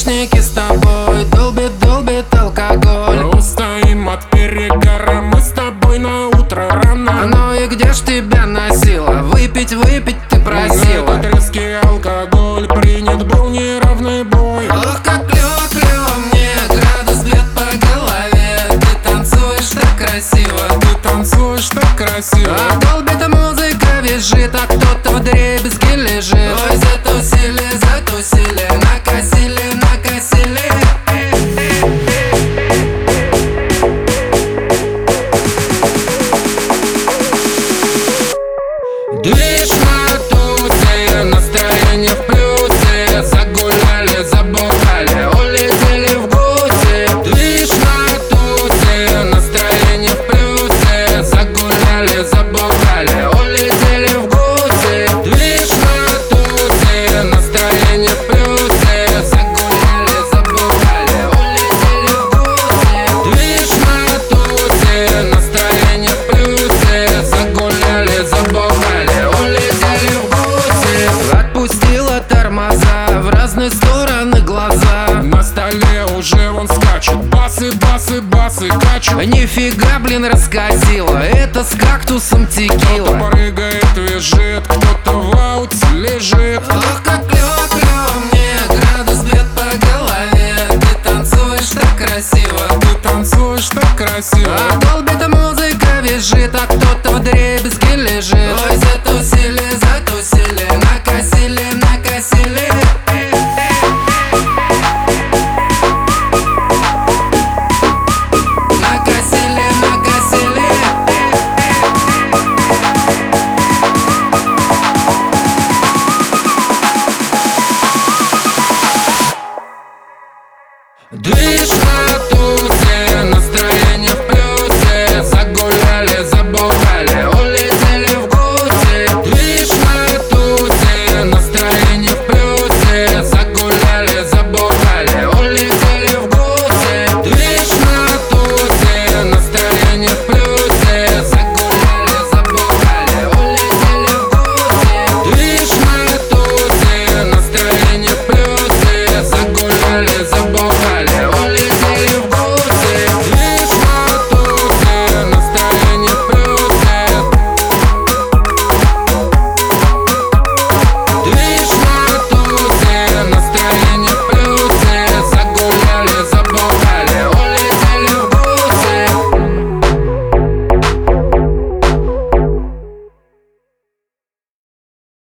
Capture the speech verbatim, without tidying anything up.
наушники с тобой, долбит, долбит алкоголь. Устоим от перегара, мы с тобой на утро рано. Ну и где ж тебя носило? Выпить, выпить ты просила. Этот резкий алкоголь принят был неравный бой. Ох, как клево, клево мне, градус бьет по голове. Ты танцуешь так красиво, Ты танцуешь так красиво. а долбит музыка визжит, а кто-то вдребезги лежит. Ой, затусили, затусили, накосили, накосили. Движ на тусе, настроение в плюсе. Загуляли, забухали, улетели в гуси. Движ на тусе, настроение в плюсе. Загуляли, забухали, улетели в гуси. Движ на тусе, настроение в плюсе. Загуляли, забухали, улетели в гуси. Движ на тусе, настроение в плюсе. Загуляли, забухали. Отпустила тормоза, в разные стороны глаза. На столе уже вон скачут басы, басы, басы качут. Нифига, блин, раскатила, это с кактусом Кто-то текила. прыгает, визжит, кто-то в ауте лежит. Ох, как клево,